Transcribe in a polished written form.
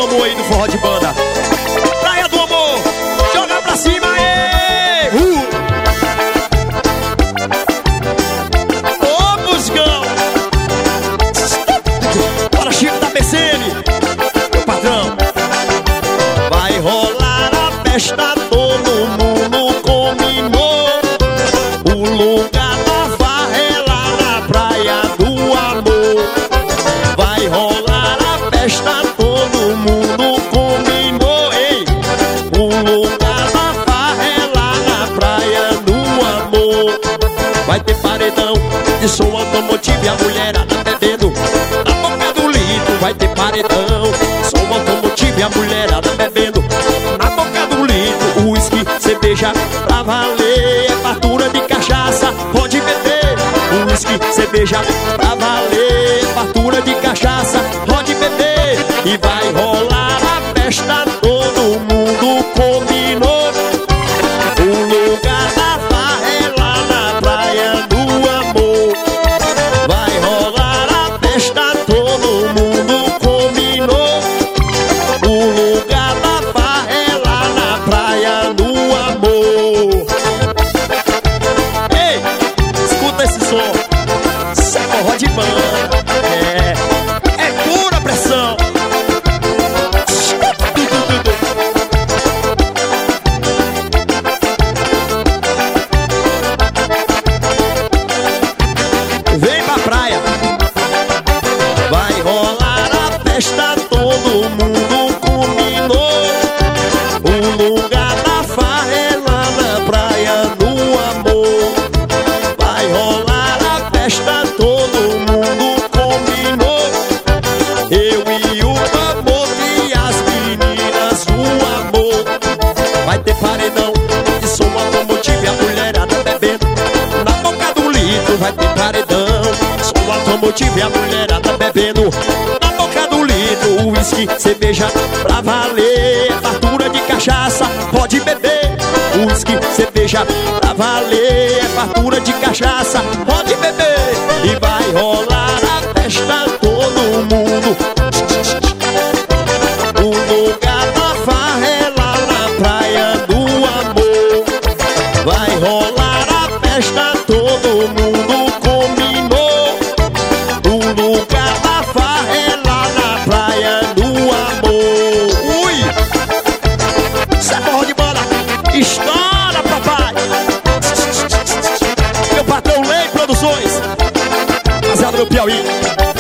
amor aí do forró de banda. Praia do amor, joga pra cima aí. Ô, Buscão. Bora, Chico da PCN, meu patrão. Vai rolar a festa, todo mundo combinou. O lugar da farra é lá na Praia do Amor. Vai rolar a festa, todo mundo combinou. Ei, o lugar da farra é lá na Praia do Amor. Vai ter paredão de som automotivo e a mulherada bebendo na boca do litro. Vai ter paredão de som automotivo e a mulherada bebendo na boca do litro. Uísque, cerveja pra valer, é fartura de cachaça, pode beber. Uísque, cerveja pra valer, é fartura de cachaça, pode beber. E vai rolar a festa, todo mundo combinou. O lugar da farra é lá na Praia do Amor. Vai rolar a festa, todo mundo combinou. O lugar da farra é lá na Praia do Amor. Ei, escuta esse som, isso é forró de banda. É pura pressão. Vem pra praia. Vai rolar a festa, todo mundo combinou. O lugar da farra é lá na Praia do Amor. Vai rolar a festa, todo mundo combinou. Eu e o amor e as meninas do amor. Vai ter paredão de som automotivo e a mulherada bebendo na boca do litro. Vai ter paredão de som automotivo e a mulherada bebendo na boca do litro. Uísque, cerveja pra valer, é fartura de cachaça, pode beber. Uísque, cerveja pra valer, é fartura de cachaça, pode beber. E vai rolar a festa, todo mundo. O lugar da farra é lá na Praia do Amor. Vai rolar a festa, todo mundo combinou. O lugar da farra é lá na Praia do Amor. Ui! Isso é forró de banda. Estoura, papai! Meu patrão Lei Produções, rapaziada do Piauí.